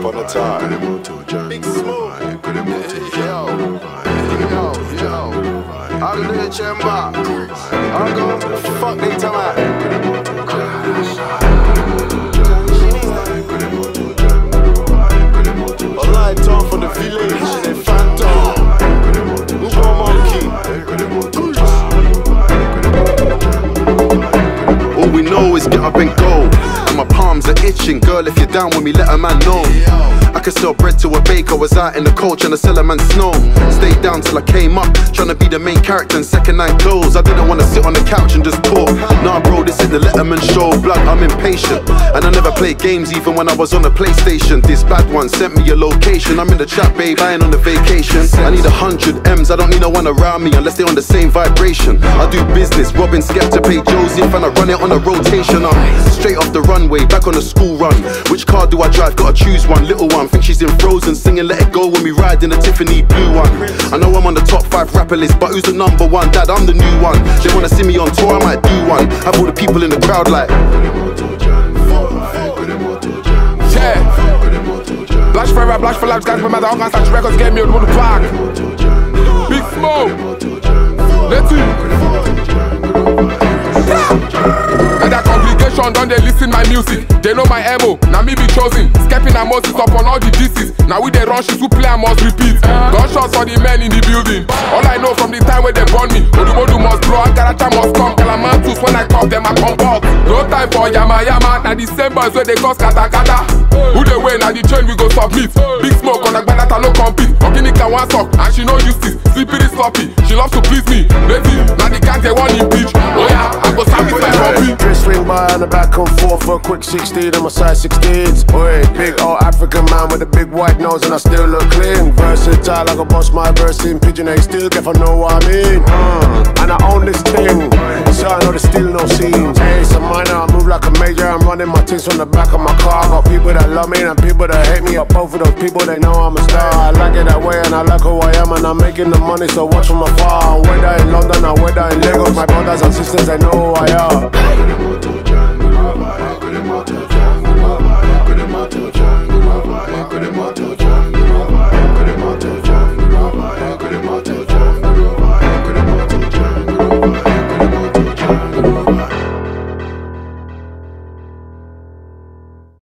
on the time. Big Smoke. Yo. I'm the chamber. I'm going fuck they tonight. Alright, Tom from the village. They Phantom. Ugo Monkey. All we know is get up and go. And my palms are itching. Girl, if you're down with me, let a man know. I could sell bread to a baker. Was out in the cold trying to sell a man snow. Stayed down till I came up, trying to be the main character in second night clothes. I didn't want to sit on the couch and just talk. Nah bro, this is the Letterman show. Blood, I'm impatient. And I never played games even when I was on the PlayStation. This bad one sent me a location. I'm in the trap, babe, I ain't on the vacation. I need 100 M's, I don't need no one around me unless they're on the same vibration. I do business, robbing Skepta, pay Joseph, and I run it on a rotation. I'm straight off the runway, back on the school run. Which car do I drive? Gotta choose one. Little one, think she's in Frozen, singing Let It Go when we ride in the Tiffany blue one. I know I'm on the top 5 rapper list, but who's the number one? Dad, I'm the new one. They wanna see me on tour, I might do one. Have all the people in the crowd like yeah. Blash forever, blash for life, guys, no matter how can such records get me on the park. Big Smoke. Let's see. And that congregation don't they listen my music. They know my MO, now me be chosen. Skepping and Moses up on all the disses. Now we they run shit who play I must repeat. Gunshots for the men in the building. All I know from the time when they born me. Odumodu must blow, Agaracha must come. Kalamantus when I come, them I come back. No time for yama. Now the same boys where they cause kata. Who they win, now the chain we go submit. Big Smoke on the bed that I no compete. Organica one sock, and she no use this. Slippery sloppy, she loves to please me. Baby, now the gang they want impeach. Oh yeah, I go sacrifice for me. Swing by on the back and forth for a quick 16 on my size 16s. Oi, big old African man with a big white nose and I still look clean. Versatile, I can boss my verse in Pigeon A still, if I know what I mean. And I own this thing, so I know there's still no scenes. Hey, it's a minor, I move like a major. I'm running my things from the back of my car. Got people that love me and people that hate me. But both of those people, they know I'm a star. I like it that way and I like who I am. And I'm making the money, so watch from afar. Whether in London or whether in Lagos, my brothers and sisters, they know who I am. Good